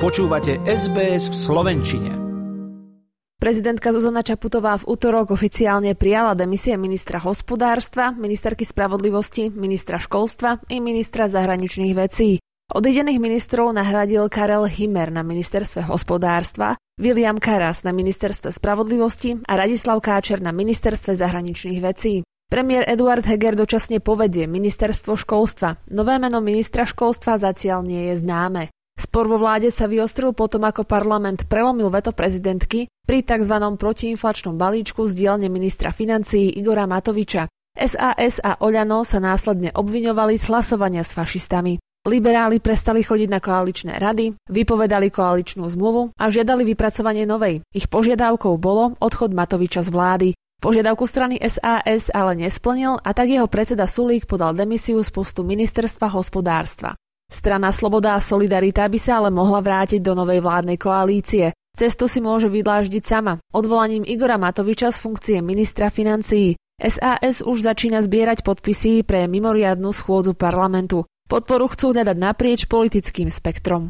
Počúvate SBS v slovenčine. Prezidentka Zuzana Čaputová v utorok oficiálne prijala demisie ministra hospodárstva, ministerky spravodlivosti, ministra školstva i ministra zahraničných vecí. Odídených ministrov nahradil Karel Himmer na ministerstve hospodárstva, William Karas na ministerstve spravodlivosti a Radislav Káčer na ministerstve zahraničných vecí. Premiér Eduard Heger dočasne povedie ministerstvo školstva. Nové meno ministra školstva zatiaľ nie je známe. Spor vo vláde sa vyostril potom, ako parlament prelomil veto prezidentky pri tzv. Protiinflačnom balíčku z dielne ministra financií Igora Matoviča. SAS a Oľano sa následne obviňovali z hlasovania s fašistami. Liberáli prestali chodiť na koaličné rady, vypovedali koaličnú zmluvu a žiadali vypracovanie novej. Ich požiadavkou bolo odchod Matoviča z vlády. Požiadavku strany SAS ale nesplnil a tak jeho predseda Sulík podal demisiu z postu ministerstva hospodárstva. Strana Sloboda a Solidarita by sa ale mohla vrátiť do novej vládnej koalície. Cestu si môže vydláždiť sama, odvolaním Igora Matoviča z funkcie ministra financií. SAS už začína zbierať podpisy pre mimoriadnu schôdzu parlamentu. Podporu chcú hľadať naprieč politickým spektrom.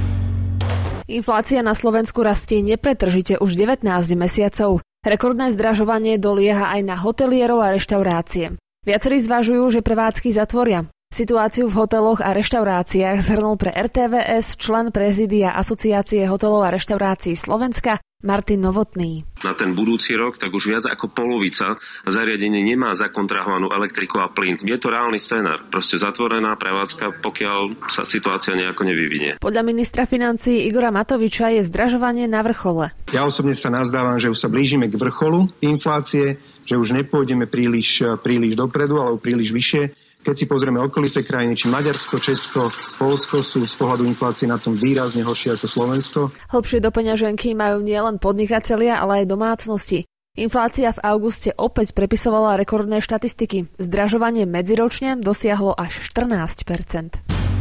Inflácia na Slovensku rastie nepretržite už 19 mesiacov. Rekordné zdražovanie dolieha aj na hotelierov a reštaurácie. Viacerí zvažujú, že prevádzky zatvoria. Situáciu v hoteloch a reštauráciách zhrnul pre RTVS člen prezídia Asociácie hotelov a reštaurácií Slovenska Martin Novotný. Na ten budúci rok tak už viac ako polovica zariadení nemá zakontrahovanú elektriku a plyn. Je to reálny scenár. Proste zatvorená prevádzka, pokiaľ sa situácia nejako nevyvinie. Podľa ministra financií Igora Matoviča je zdražovanie na vrchole. Ja osobne sa nazdávam, že už sa blížime k vrcholu inflácie, že už nepôjdeme príliš dopredu alebo príliš vyššie. Keď si pozrieme okolité krajiny, či Maďarsko, Česko, Poľsko sú z pohľadu inflácie na tom výrazne horšie ako Slovensko. Hlbšie do peňaženky majú nielen podnikatelia, ale aj domácnosti. Inflácia v auguste opäť prepisovala rekordné štatistiky. Zdražovanie medziročne dosiahlo až 14%.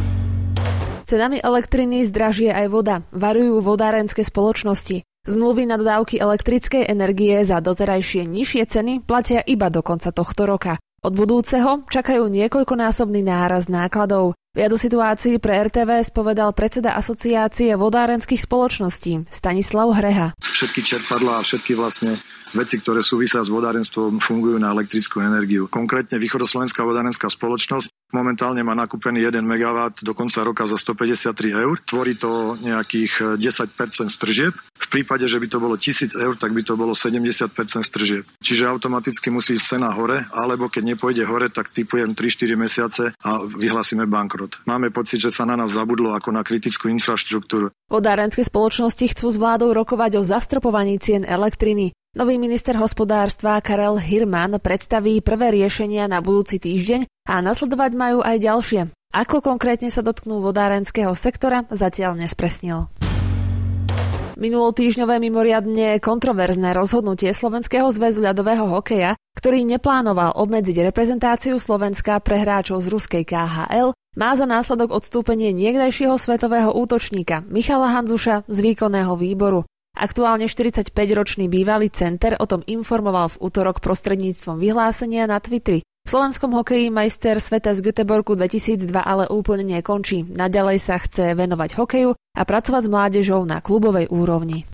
Cenami elektriny zdražie aj voda, varujú vodárenské spoločnosti. Zmluvy na dodávky elektrickej energie za doterajšie nižšie ceny platia iba do konca tohto roka. Od budúceho čakajú niekoľkonásobný nárast nákladov. Viac o situácii pre RTVS povedal predseda Asociácie vodárenských spoločností Stanislav Hreha. Všetky čerpadlá a všetky vlastne veci, ktoré súvisia s vodárenstvom, fungujú na elektrickú energiu. Konkrétne Východoslovenská vodárenská spoločnosť momentálne má nakúpený 1 MW do konca roka za 153 eur. Tvorí to nejakých 10% z tržieb. V prípade, že by to bolo 1000 eur, tak by to bolo 70% z tržieb. Čiže automaticky musí ísť cena hore, alebo keď nepôjde hore, tak typujem 3-4 mesiace a vyhlásime bankrot. Máme pocit, že sa na nás zabudlo ako na kritickú infraštruktúru. Vodárenské spoločnosti chcú s vládou rokovať o zastropovaní cien elektriny. Nový minister hospodárstva Karel Hirman predstaví prvé riešenia na budúci týždeň a nasledovať majú aj ďalšie. Ako konkrétne sa dotknú vodárenského sektora, zatiaľ nespresnil. Minulotýždňové mimoriadne kontroverzné rozhodnutie Slovenského zväzu ľadového hokeja, ktorý neplánoval obmedziť reprezentáciu Slovenska pre hráčov z ruskej KHL, má za následok odstúpenie niekdajšieho svetového útočníka Michala Handzuša z výkonného výboru. Aktuálne 45-ročný bývalý center o tom informoval v utorok prostredníctvom vyhlásenia na Twitteri. V slovenskom hokeji majster sveta z Göteborgu 2002 ale úplne nekončí. Naďalej sa chce venovať hokeju a pracovať s mládežou na klubovej úrovni.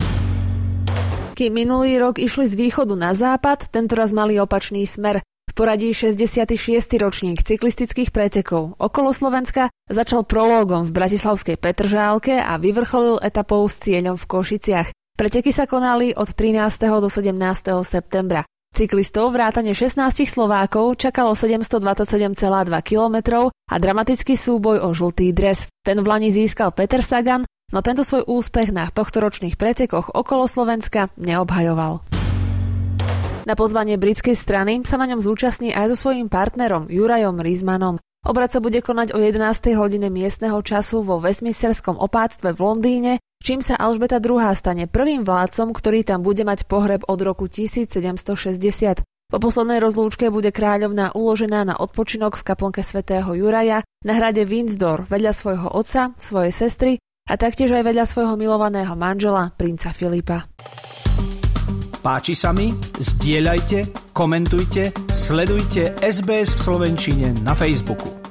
Kým minulý rok išli z východu na západ, tentoraz mali opačný smer. V poradí 66. ročník cyklistických pretekov okolo Slovenska začal prológom v bratislavskej Petržálke a vyvrcholil etapou s cieľom v Košiciach. Preteky sa konali od 13. do 17. septembra. Cyklistov vrátane 16 Slovákov čakalo 727,2 km a dramatický súboj o žltý dres. Ten v lani získal Peter Sagan, no tento svoj úspech na tohtoročných pretekoch okolo Slovenska neobhajoval. Na pozvanie britskej strany sa na ňom zúčastní aj so svojím partnerom Jurajom Rizmanom. Obrad sa bude konať o 11. hodine miestneho času vo Westminsterskom opátstve v Londýne, čím sa Alžbeta II. Stane prvým vládcom, ktorý tam bude mať pohreb od roku 1760. Po poslednej rozlúčke bude kráľovná uložená na odpočinok v kaplnke svätého Juraja na hrade Windsor vedľa svojho otca, svojej sestry a taktiež aj vedľa svojho milovaného manžela, princa Filipa. Páči sa mi? Zdieľajte, komentujte, sledujte SBS v slovenčine na Facebooku.